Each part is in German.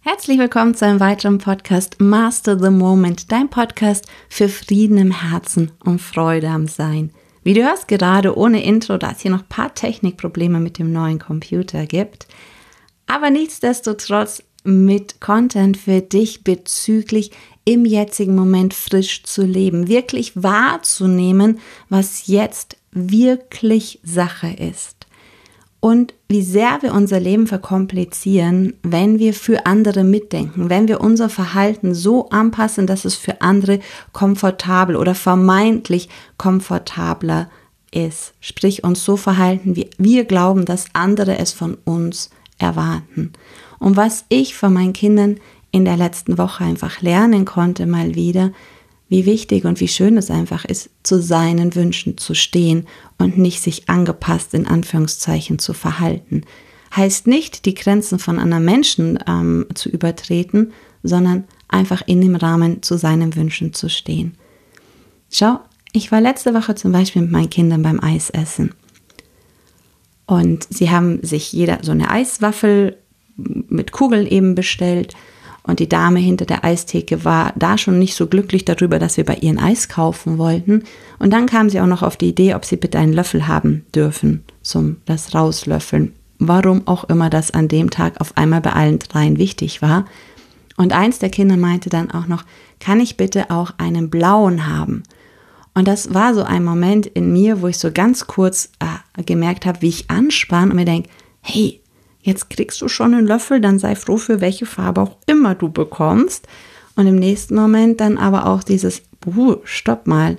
Herzlich willkommen zu einem weiteren Podcast Master the Moment, dein Podcast für Frieden im Herzen und Freude am Sein. Wie du hörst gerade ohne Intro, da es hier noch ein paar Technikprobleme mit dem neuen Computer gibt, aber nichtsdestotrotz mit Content für dich bezüglich im jetzigen Moment frisch zu leben, wirklich wahrzunehmen, was jetzt wirklich Sache ist. Und wie sehr wir unser Leben verkomplizieren, wenn wir für andere mitdenken, wenn wir unser Verhalten so anpassen, dass es für andere komfortabel oder vermeintlich komfortabler ist. Sprich, uns so verhalten, wie wir glauben, dass andere es von uns erwarten. Und was ich von meinen Kindern in der letzten Woche einfach lernen konnte, mal wieder, wie wichtig und wie schön es einfach ist, zu seinen Wünschen zu stehen und nicht sich angepasst in Anführungszeichen zu verhalten. Heißt nicht, die Grenzen von anderen Menschen zu übertreten, sondern einfach in dem Rahmen zu seinen Wünschen zu stehen. Schau, ich war letzte Woche zum Beispiel mit meinen Kindern beim Eisessen. Und sie haben sich jeder so eine Eiswaffel mit Kugeln eben bestellt. Und die Dame hinter der Eistheke war da schon nicht so glücklich darüber, dass wir bei ihr ein Eis kaufen wollten. Und dann kam sie auch noch auf die Idee, ob sie bitte einen Löffel haben dürfen, zum das Rauslöffeln. Warum auch immer das an dem Tag auf einmal bei allen dreien wichtig war. Und eins der Kinder meinte dann auch noch, kann ich bitte auch einen blauen haben? Und das war so ein Moment in mir, wo ich so ganz kurz gemerkt habe, wie ich anspann und mir denke, hey, jetzt kriegst du schon einen Löffel, dann sei froh für welche Farbe auch immer du bekommst. Und im nächsten Moment dann aber auch dieses, stopp mal,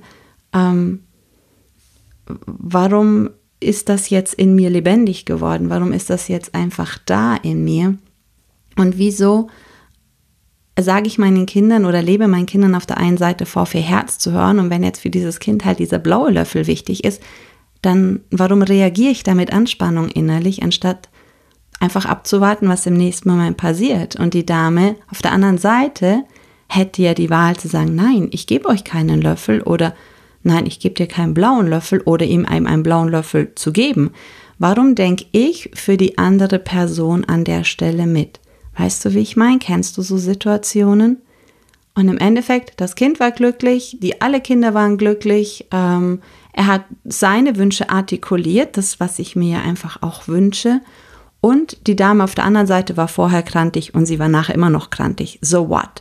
warum ist das jetzt in mir lebendig geworden? Warum ist das jetzt einfach da in mir? Und wieso sage ich meinen Kindern oder lebe meinen Kindern auf der einen Seite vor, für Herz zu hören? Und wenn jetzt für dieses Kind halt dieser blaue Löffel wichtig ist, dann warum reagiere ich da mit Anspannung innerlich, anstatt einfach abzuwarten, was im nächsten Moment passiert. Und die Dame auf der anderen Seite hätte ja die Wahl zu sagen, nein, ich gebe euch keinen Löffel oder nein, ich gebe dir keinen blauen Löffel oder ihm einen blauen Löffel zu geben. Warum denke ich für die andere Person an der Stelle mit? Weißt du, wie ich meine? Kennst du so Situationen? Und im Endeffekt, das Kind war glücklich, alle Kinder waren glücklich, er hat seine Wünsche artikuliert, das, was ich mir einfach auch wünsche. Und die Dame auf der anderen Seite war vorher krantig und sie war nachher immer noch krantig. So what?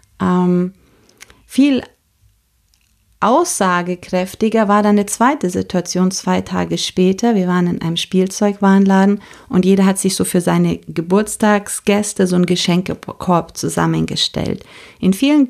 Viel aussagekräftiger war dann eine zweite Situation 2 Tage später. Wir waren in einem Spielzeugwarenladen und jeder hat sich so für seine Geburtstagsgäste so einen Geschenkekorb zusammengestellt. In vielen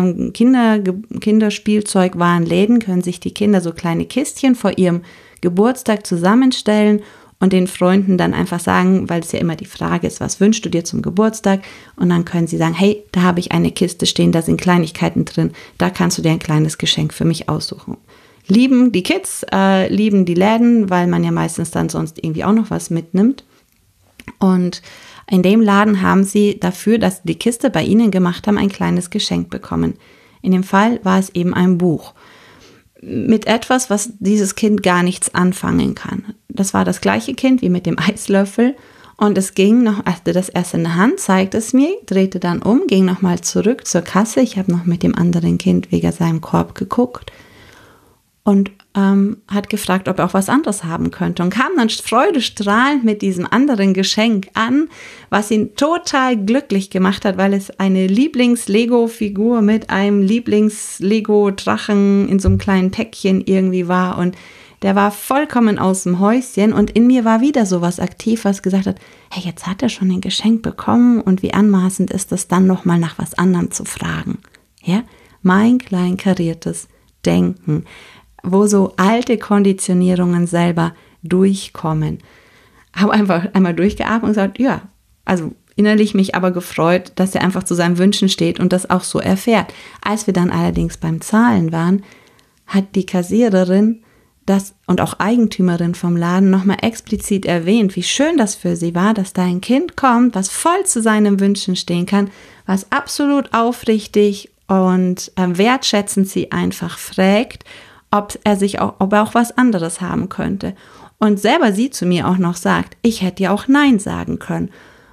Kinderspielzeugwarenläden können sich die Kinder so kleine Kistchen vor ihrem Geburtstag zusammenstellen und den Freunden dann einfach sagen, weil es ja immer die Frage ist, was wünschst du dir zum Geburtstag? Und dann können sie sagen, hey, da habe ich eine Kiste stehen, da sind Kleinigkeiten drin, da kannst du dir ein kleines Geschenk für mich aussuchen. Lieben die Kids, lieben die Läden, weil man ja meistens dann sonst irgendwie auch noch was mitnimmt. Und in dem Laden haben sie dafür, dass sie die Kiste bei ihnen gemacht haben, ein kleines Geschenk bekommen. In dem Fall war es eben ein Buch mit etwas, was dieses Kind gar nichts anfangen kann. Das war das gleiche Kind wie mit dem Eislöffel und es ging noch, hatte das erst in der Hand, zeigte es mir, drehte dann um, ging nochmal zurück zur Kasse. Ich habe noch mit dem anderen Kind wegen seinem Korb geguckt und hat gefragt, ob er auch was anderes haben könnte und kam dann freudestrahlend mit diesem anderen Geschenk an, was ihn total glücklich gemacht hat, weil es eine Lieblings-Lego-Figur mit einem Lieblings-Lego-Drachen in so einem kleinen Päckchen irgendwie war und der war vollkommen aus dem Häuschen und in mir war wieder sowas aktiv, was gesagt hat, hey, jetzt hat er schon ein Geschenk bekommen und wie anmaßend ist es dann nochmal nach was anderem zu fragen. Ja, mein kleinkariertes Denken, wo so alte Konditionierungen selber durchkommen. Habe einfach einmal durchgeatmet und gesagt, ja, also innerlich mich aber gefreut, dass er einfach zu seinen Wünschen steht und das auch so erfährt. Als wir dann allerdings beim Zahlen waren, hat die Kassiererin das und auch Eigentümerin vom Laden nochmal explizit erwähnt, wie schön das für sie war, dass da ein Kind kommt, was voll zu seinen Wünschen stehen kann, was absolut aufrichtig und wertschätzend sie einfach fragt, ob er auch was anderes haben könnte. Und selber sie zu mir auch noch sagt, ich hätte ja auch Nein sagen können.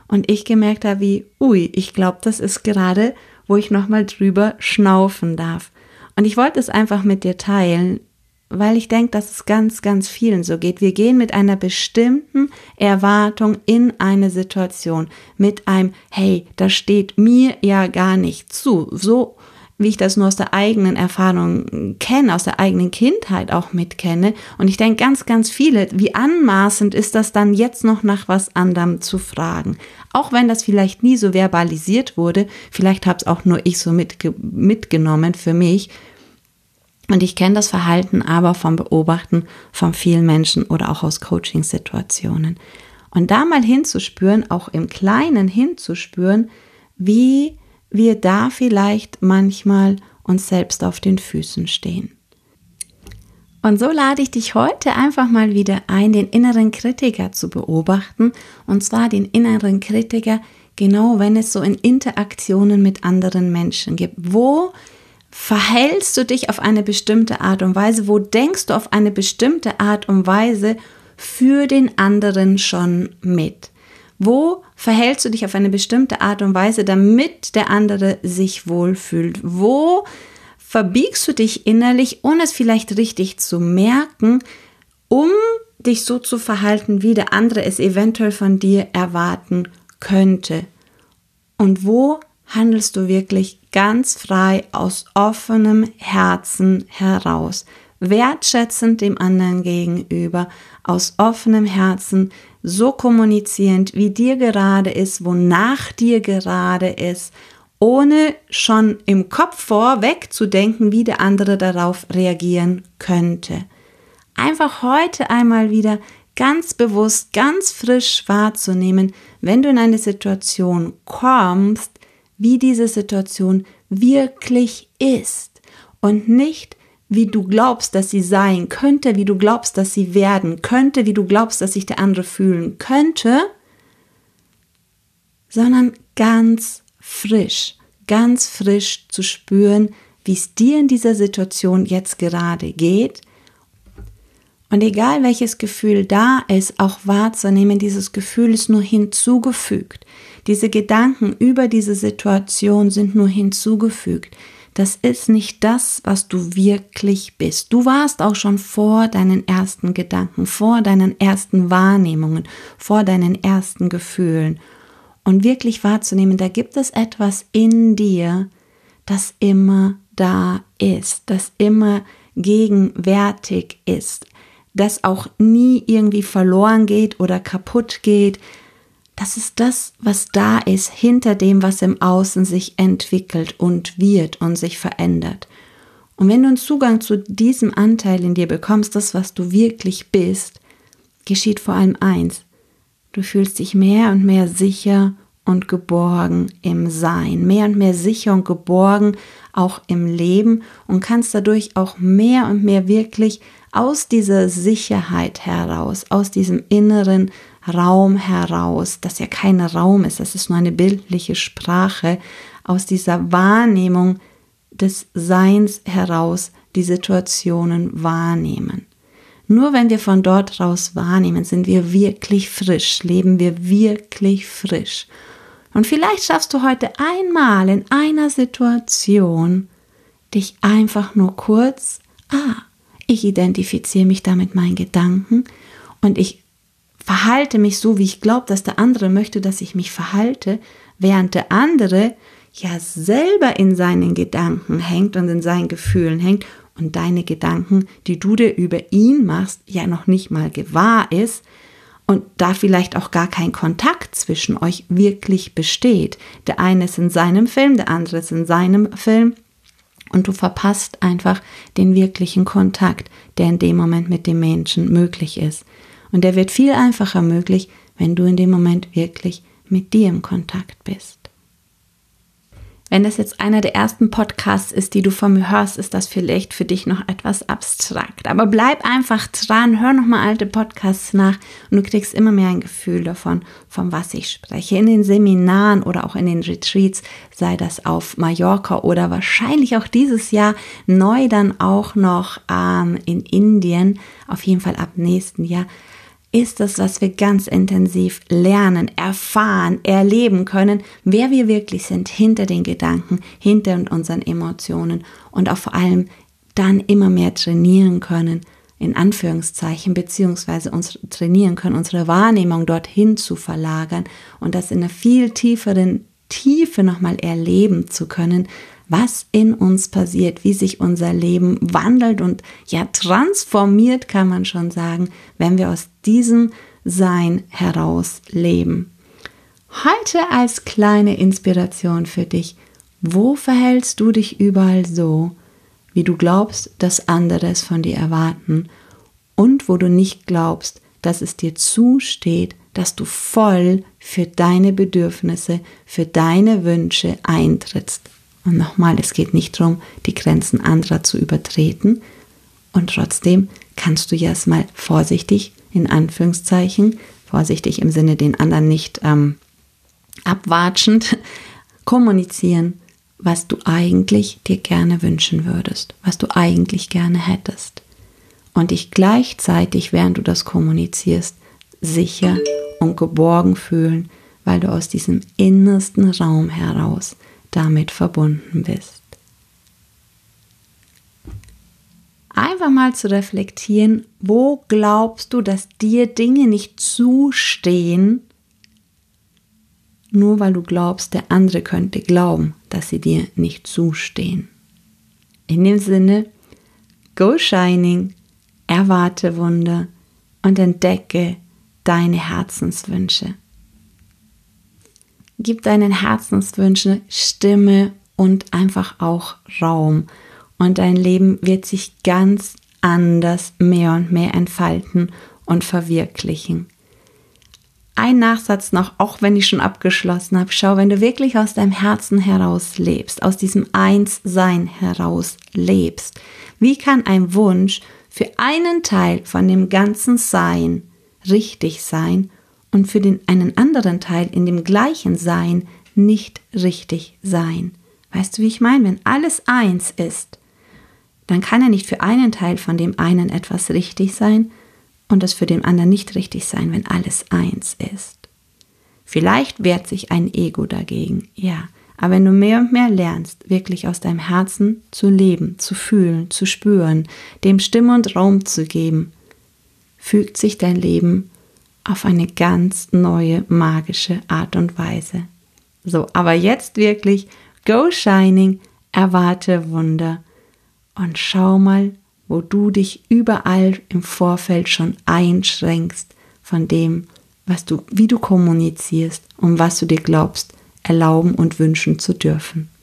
und ich gemerkt habe, ich glaube, das ist gerade, wo ich nochmal drüber schnaufen darf. Und ich wollte es einfach mit dir teilen, weil ich denke, dass es ganz, ganz vielen so geht. Wir gehen mit einer bestimmten Erwartung in eine Situation, mit einem, hey, das steht mir ja gar nicht zu, so wie ich das nur aus der eigenen Erfahrung kenne, aus der eigenen Kindheit auch mitkenne. Und ich denke ganz, ganz viele, wie anmaßend ist das dann jetzt noch nach was anderem zu fragen. Auch wenn das vielleicht nie so verbalisiert wurde, vielleicht habe es auch nur ich so mitgenommen für mich. Und ich kenne das Verhalten aber vom Beobachten von vielen Menschen oder auch aus Coaching-Situationen. Und da mal hinzuspüren, auch im Kleinen hinzuspüren, wie wir da vielleicht manchmal uns selbst auf den Füßen stehen. Und so lade ich dich heute einfach mal wieder ein, den inneren Kritiker zu beobachten, und zwar den inneren Kritiker, genau wenn es so in Interaktionen mit anderen Menschen gibt. Wo verhältst du dich auf eine bestimmte Art und Weise? Wo denkst du auf eine bestimmte Art und Weise für den anderen schon mit? Wo verhältst du dich auf eine bestimmte Art und Weise, damit der andere sich wohlfühlt? Wo verbiegst du dich innerlich, ohne es vielleicht richtig zu merken, um dich so zu verhalten, wie der andere es eventuell von dir erwarten könnte? Und wo handelst du wirklich ganz frei aus offenem Herzen heraus, wertschätzend dem anderen gegenüber, aus offenem Herzen, so kommunizierend, wie dir gerade ist, wonach dir gerade ist, ohne schon im Kopf vorweg zu denken, wie der andere darauf reagieren könnte. Einfach heute einmal wieder ganz bewusst, ganz frisch wahrzunehmen, wenn du in eine Situation kommst, wie diese Situation wirklich ist und nicht, wie du glaubst, dass sie sein könnte, wie du glaubst, dass sie werden könnte, wie du glaubst, dass sich der andere fühlen könnte, sondern ganz frisch zu spüren, wie es dir in dieser Situation jetzt gerade geht. Und egal welches Gefühl da ist, auch wahrzunehmen, dieses Gefühl ist nur hinzugefügt. Diese Gedanken über diese Situation sind nur hinzugefügt. Das ist nicht das, was du wirklich bist. Du warst auch schon vor deinen ersten Gedanken, vor deinen ersten Wahrnehmungen, vor deinen ersten Gefühlen. Und wirklich wahrzunehmen, da gibt es etwas in dir, das immer da ist, das immer gegenwärtig ist, das auch nie irgendwie verloren geht oder kaputt geht. Das ist das, was da ist, hinter dem, was im Außen sich entwickelt und wird und sich verändert. Und wenn du einen Zugang zu diesem Anteil in dir bekommst, das, was du wirklich bist, geschieht vor allem eins. Du fühlst dich mehr und mehr sicher und geborgen im Sein, mehr und mehr sicher und geborgen auch im Leben und kannst dadurch auch mehr und mehr wirklich aus dieser Sicherheit heraus, aus diesem inneren Raum heraus, das ja kein Raum ist, das ist nur eine bildliche Sprache, aus dieser Wahrnehmung des Seins heraus die Situationen wahrnehmen. Nur wenn wir von dort raus wahrnehmen, sind wir wirklich frisch, leben wir wirklich frisch. Und vielleicht schaffst du heute einmal in einer Situation, dich einfach nur kurz, ich identifiziere mich da mit meinen Gedanken und ich verhalte mich so, wie ich glaube, dass der andere möchte, dass ich mich verhalte, während der andere ja selber in seinen Gedanken hängt und in seinen Gefühlen hängt und deine Gedanken, die du dir über ihn machst, ja noch nicht mal gewahr ist und da vielleicht auch gar kein Kontakt zwischen euch wirklich besteht. Der eine ist in seinem Film, der andere ist in seinem Film und du verpasst einfach den wirklichen Kontakt, der in dem Moment mit dem Menschen möglich ist. Und der wird viel einfacher möglich, wenn du in dem Moment wirklich mit dir im Kontakt bist. Wenn das jetzt einer der ersten Podcasts ist, die du von mir hörst, ist das vielleicht für dich noch etwas abstrakt. Aber bleib einfach dran, hör nochmal alte Podcasts nach und du kriegst immer mehr ein Gefühl davon, von was ich spreche. In den Seminaren oder auch in den Retreats, sei das auf Mallorca oder wahrscheinlich auch dieses Jahr neu dann auch noch in Indien, auf jeden Fall ab nächsten Jahr, ist es, was wir ganz intensiv lernen, erfahren, erleben können, wer wir wirklich sind, hinter den Gedanken, hinter unseren Emotionen und auch vor allem dann immer mehr trainieren können, in Anführungszeichen, beziehungsweise uns trainieren können, unsere Wahrnehmung dorthin zu verlagern und das in einer viel tieferen Tiefe nochmal erleben zu können, was in uns passiert, wie sich unser Leben wandelt und ja transformiert, kann man schon sagen, wenn wir aus diesem Sein heraus leben. Heute als kleine Inspiration für dich, wo verhältst du dich überall so, wie du glaubst, dass andere es von dir erwarten und wo du nicht glaubst, dass es dir zusteht, dass du voll für deine Bedürfnisse, für deine Wünsche eintrittst. Und nochmal, es geht nicht darum, die Grenzen anderer zu übertreten und trotzdem kannst du ja erstmal vorsichtig, in Anführungszeichen, vorsichtig im Sinne den anderen nicht abwatschend, kommunizieren, was du eigentlich dir gerne wünschen würdest, was du eigentlich gerne hättest. Und dich gleichzeitig, während du das kommunizierst, sicher und geborgen fühlen, weil du aus diesem innersten Raum heraus damit verbunden bist. Einfach mal zu reflektieren, wo glaubst du, dass dir Dinge nicht zustehen, nur weil du glaubst, der andere könnte glauben, dass sie dir nicht zustehen. In dem Sinne, go shining, erwarte Wunder und entdecke deine Herzenswünsche. Gib deinen Herzenswünschen Stimme und einfach auch Raum. Und dein Leben wird sich ganz anders mehr und mehr entfalten und verwirklichen. Ein Nachsatz noch, auch wenn ich schon abgeschlossen habe. Schau, wenn du wirklich aus deinem Herzen heraus lebst, aus diesem Einssein heraus lebst, wie kann ein Wunsch für einen Teil von dem ganzen Sein richtig sein und für einen anderen Teil in dem gleichen Sein nicht richtig sein? Weißt du, wie ich meine? Wenn alles eins ist, dann kann ja nicht für einen Teil von dem einen etwas richtig sein und das für den anderen nicht richtig sein, wenn alles eins ist. Vielleicht wehrt sich ein Ego dagegen, ja. Aber wenn du mehr und mehr lernst, wirklich aus deinem Herzen zu leben, zu fühlen, zu spüren, dem Stimme und Raum zu geben, fügt sich dein Leben auf eine ganz neue, magische Art und Weise. So, aber jetzt wirklich, go shining, erwarte Wunder und schau mal, wo du dich überall im Vorfeld schon einschränkst von dem, wie du kommunizierst und was du dir glaubst, erlauben und wünschen zu dürfen.